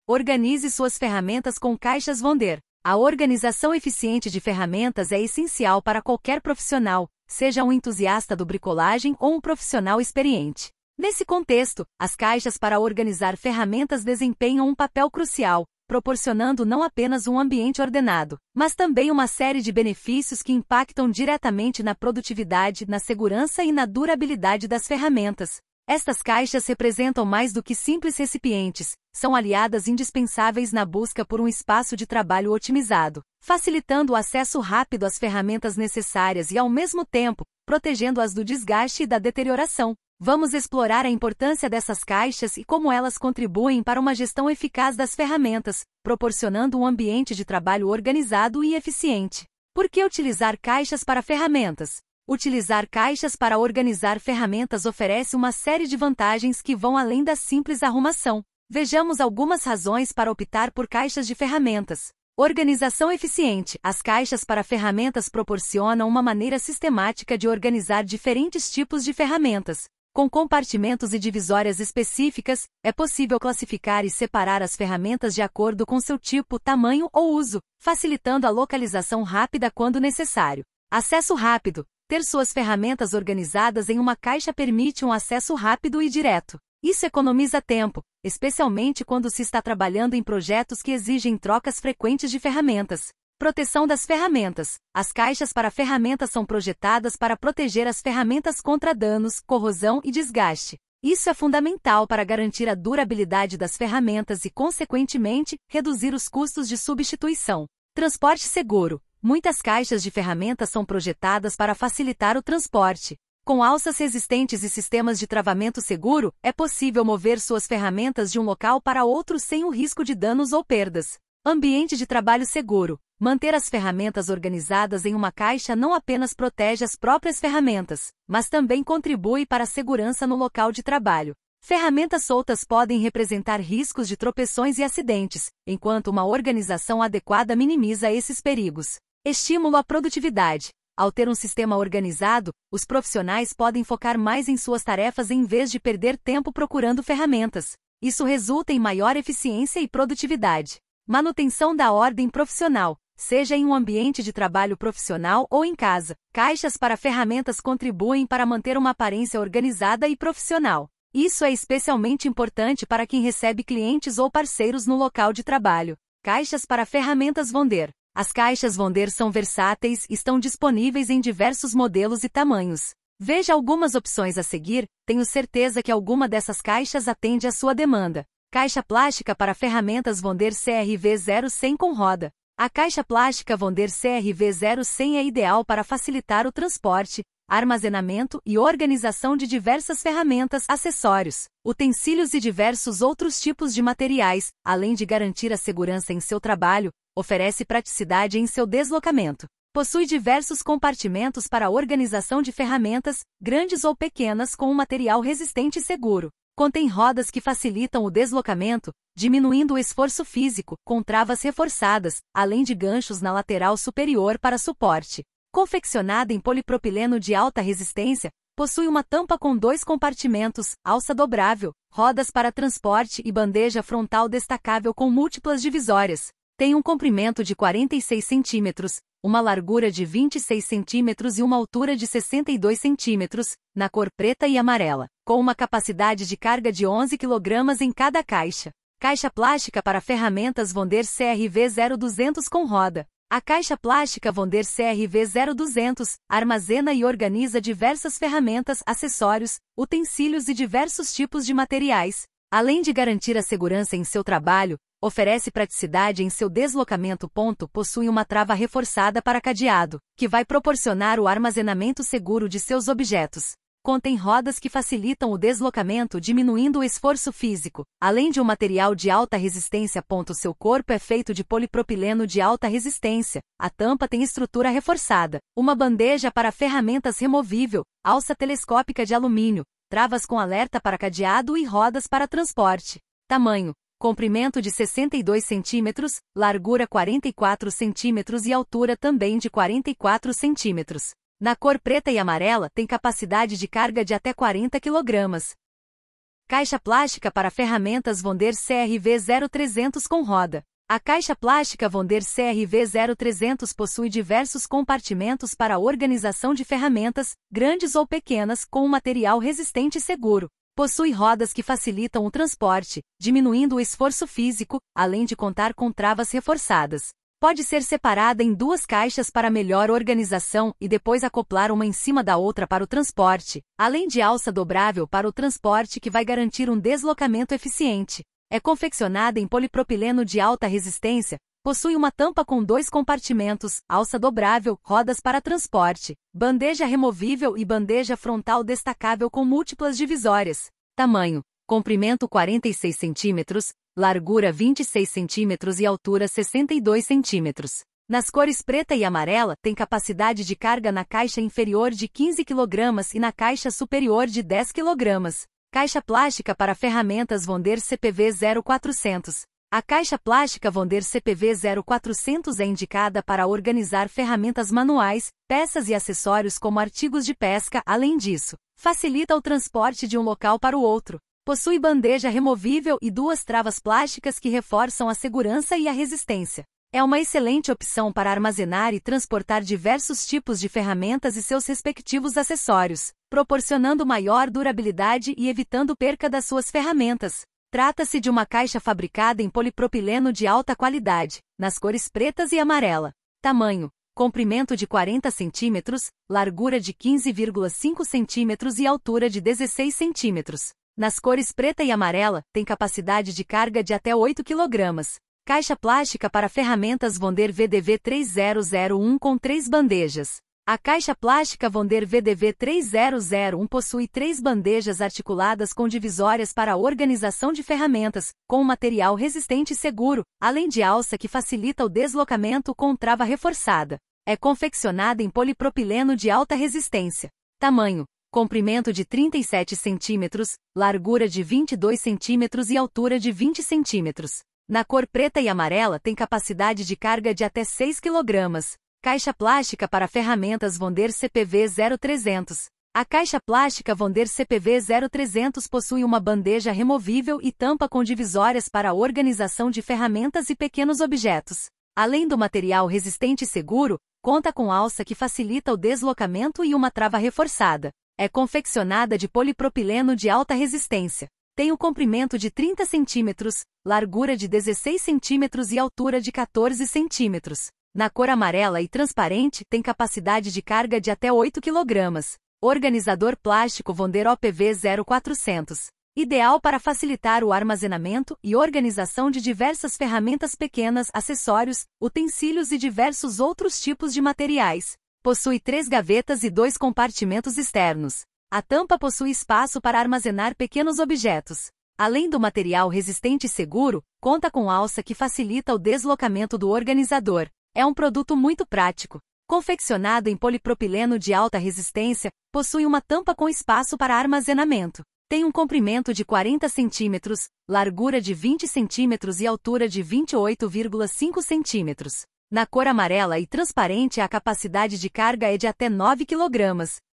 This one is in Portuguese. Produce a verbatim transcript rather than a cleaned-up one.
Organize suas ferramentas com caixas Wonder. A organização eficiente de ferramentas é essencial para qualquer profissional, seja um entusiasta do bricolagem ou um profissional experiente. Nesse contexto, as caixas para organizar ferramentas desempenham um papel crucial, proporcionando não apenas um ambiente ordenado, mas também uma série de benefícios que impactam diretamente na produtividade, na segurança e na durabilidade das ferramentas. Estas caixas representam mais do que simples recipientes, são aliadas indispensáveis na busca por um espaço de trabalho otimizado, facilitando o acesso rápido às ferramentas necessárias e, ao mesmo tempo, protegendo-as do desgaste e da deterioração. Vamos explorar a importância dessas caixas e como elas contribuem para uma gestão eficaz das ferramentas, proporcionando um ambiente de trabalho organizado e eficiente. Por que utilizar caixas para ferramentas? Utilizar caixas para organizar ferramentas oferece uma série de vantagens que vão além da simples arrumação. Vejamos algumas razões para optar por caixas de ferramentas. Organização eficiente. As caixas para ferramentas proporcionam uma maneira sistemática de organizar diferentes tipos de ferramentas. Com compartimentos e divisórias específicas, é possível classificar e separar as ferramentas de acordo com seu tipo, tamanho ou uso, facilitando a localização rápida quando necessário. Acesso rápido. Ter suas ferramentas organizadas em uma caixa permite um acesso rápido e direto. Isso economiza tempo, especialmente quando se está trabalhando em projetos que exigem trocas frequentes de ferramentas. Proteção das ferramentas. As caixas para ferramentas são projetadas para proteger as ferramentas contra danos, corrosão e desgaste. Isso é fundamental para garantir a durabilidade das ferramentas e, consequentemente, reduzir os custos de substituição. Transporte seguro. Muitas caixas de ferramentas são projetadas para facilitar o transporte. Com alças resistentes e sistemas de travamento seguro, é possível mover suas ferramentas de um local para outro sem o risco de danos ou perdas. Ambiente de trabalho seguro. Manter as ferramentas organizadas em uma caixa não apenas protege as próprias ferramentas, mas também contribui para a segurança no local de trabalho. Ferramentas soltas podem representar riscos de tropeções e acidentes, enquanto uma organização adequada minimiza esses perigos. Estímulo à produtividade. Ao ter um sistema organizado, os profissionais podem focar mais em suas tarefas em vez de perder tempo procurando ferramentas. Isso resulta em maior eficiência e produtividade. Manutenção da ordem profissional. Seja em um ambiente de trabalho profissional ou em casa, caixas para ferramentas contribuem para manter uma aparência organizada e profissional. Isso é especialmente importante para quem recebe clientes ou parceiros no local de trabalho. Caixas para ferramentas Wonder. As caixas Wonder são versáteis e estão disponíveis em diversos modelos e tamanhos. Veja algumas opções a seguir, tenho certeza que alguma dessas caixas atende à sua demanda. Caixa plástica para ferramentas Wonder C R V zero cem com roda. A caixa plástica Wonder C R V zero cem é ideal para facilitar o transporte, armazenamento e organização de diversas ferramentas, acessórios, utensílios e diversos outros tipos de materiais, além de garantir a segurança em seu trabalho, oferece praticidade em seu deslocamento. Possui diversos compartimentos para a organização de ferramentas, grandes ou pequenas, com um material resistente e seguro. Contém rodas que facilitam o deslocamento, diminuindo o esforço físico, com travas reforçadas, além de ganchos na lateral superior para suporte. Confeccionada em polipropileno de alta resistência, possui uma tampa com dois compartimentos, alça dobrável, rodas para transporte e bandeja frontal destacável com múltiplas divisórias. Tem um comprimento de quarenta e seis centímetros, uma largura de vinte e seis centímetros e uma altura de sessenta e dois centímetros, na cor preta e amarela, com uma capacidade de carga de onze quilogramas em cada caixa. Caixa plástica para ferramentas Wonder C R V zero duzentos com roda. A caixa plástica Wonder C R V zero duzentos armazena e organiza diversas ferramentas, acessórios, utensílios e diversos tipos de materiais. Além de garantir a segurança em seu trabalho, oferece praticidade em seu deslocamento. Possui uma trava reforçada para cadeado, que vai proporcionar o armazenamento seguro de seus objetos. Contém rodas que facilitam o deslocamento, diminuindo o esforço físico, além de um material de alta resistência. Seu corpo é feito de polipropileno de alta resistência, a tampa tem estrutura reforçada, uma bandeja para ferramentas removível, alça telescópica de alumínio, travas com alerta para cadeado e rodas para transporte. Tamanho: comprimento de sessenta e dois centímetros, largura quarenta e quatro centímetros e altura também de quarenta e quatro centímetros. Na cor preta e amarela, tem capacidade de carga de até quarenta quilogramas. Caixa plástica para ferramentas Wonder C R V zero trezentos com roda. A caixa plástica Wonder C R V zero trezentos possui diversos compartimentos para organização de ferramentas, grandes ou pequenas, com um material resistente e seguro. Possui rodas que facilitam o transporte, diminuindo o esforço físico, além de contar com travas reforçadas. Pode ser separada em duas caixas para melhor organização e depois acoplar uma em cima da outra para o transporte, além de alça dobrável para o transporte que vai garantir um deslocamento eficiente. É confeccionada em polipropileno de alta resistência, possui uma tampa com dois compartimentos, alça dobrável, rodas para transporte, bandeja removível e bandeja frontal destacável com múltiplas divisórias. Tamanho: comprimento quarenta e seis centímetros, largura vinte e seis centímetros e altura sessenta e dois centímetros. Nas cores preta e amarela, tem capacidade de carga na caixa inferior de quinze quilogramas e na caixa superior de dez quilogramas. Caixa plástica para ferramentas Wonder C P V zero quatrocentos. A caixa plástica Wonder C P V zero quatrocentos é indicada para organizar ferramentas manuais, peças e acessórios como artigos de pesca. Além disso, facilita o transporte de um local para o outro. Possui bandeja removível e duas travas plásticas que reforçam a segurança e a resistência. É uma excelente opção para armazenar e transportar diversos tipos de ferramentas e seus respectivos acessórios, proporcionando maior durabilidade e evitando perca das suas ferramentas. Trata-se de uma caixa fabricada em polipropileno de alta qualidade, nas cores pretas e amarela. Tamanho: comprimento de quarenta centímetros, largura de quinze vírgula cinco centímetros e altura de dezesseis centímetros. Nas cores preta e amarela, tem capacidade de carga de até oito quilogramas. Caixa plástica para ferramentas Wonder V D V três zero zero um com três bandejas. A caixa plástica Wonder V D V três zero zero um possui três bandejas articuladas com divisórias para a organização de ferramentas, com um material resistente e seguro, além de alça que facilita o deslocamento com trava reforçada. É confeccionada em polipropileno de alta resistência. Tamanho: comprimento de trinta e sete centímetros, largura de vinte e dois centímetros e altura de vinte centímetros. Na cor preta e amarela tem capacidade de carga de até seis quilogramas. Caixa plástica para ferramentas Wonder C P V zero trezentos. A caixa plástica Wonder C P V zero trezentos possui uma bandeja removível e tampa com divisórias para a organização de ferramentas e pequenos objetos. Além do material resistente e seguro, conta com alça que facilita o deslocamento e uma trava reforçada. É confeccionada de polipropileno de alta resistência. Tem um comprimento de trinta centímetros, largura de dezesseis centímetros e altura de quatorze centímetros. Na cor amarela e transparente, tem capacidade de carga de até oito quilogramas. Organizador plástico Wonder O P V zero quatrocentos. Ideal para facilitar o armazenamento e organização de diversas ferramentas pequenas, acessórios, utensílios e diversos outros tipos de materiais. Possui três gavetas e dois compartimentos externos. A tampa possui espaço para armazenar pequenos objetos. Além do material resistente e seguro, conta com alça que facilita o deslocamento do organizador. É um produto muito prático. Confeccionado em polipropileno de alta resistência, possui uma tampa com espaço para armazenamento. Tem um comprimento de quarenta centímetros, largura de vinte centímetros e altura de vinte e oito vírgula cinco centímetros. Na cor amarela e transparente, a capacidade de carga é de até nove quilogramas.